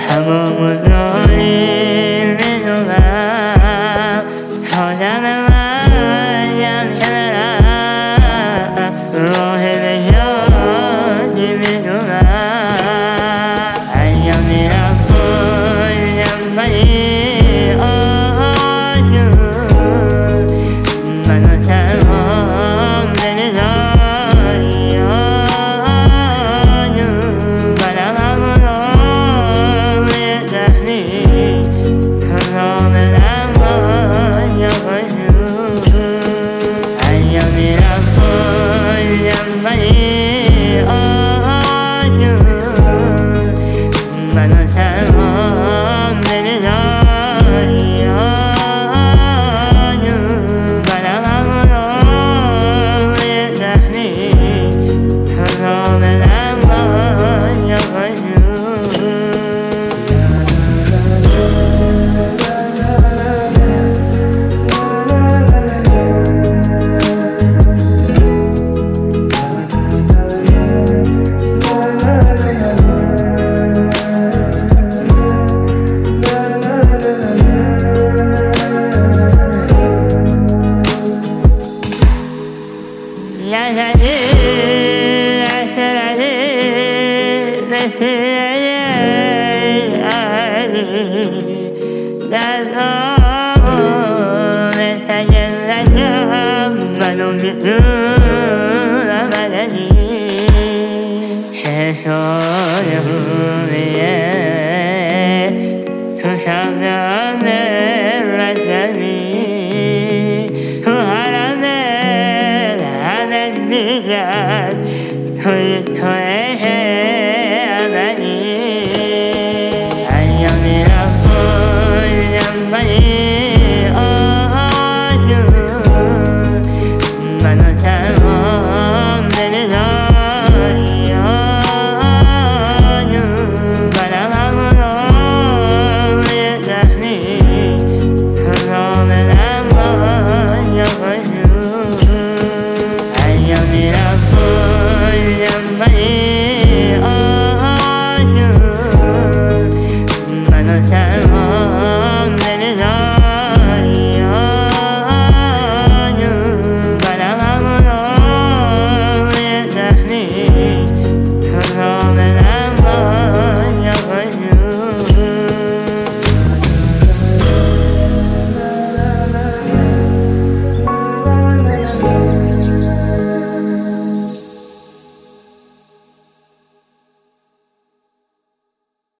تمام راهی میدونم تا دم مرگم که برم راه نجاتی میدونم اگر میرم کلیم ولی آجون منو تنها نمیذاری آجون منم همون روی زخمی کاملم آجون اگر میرم کلیم ولی آجون منو تنها نمیذاری آجون منم همون روی زخمی کاملم آجون That's all.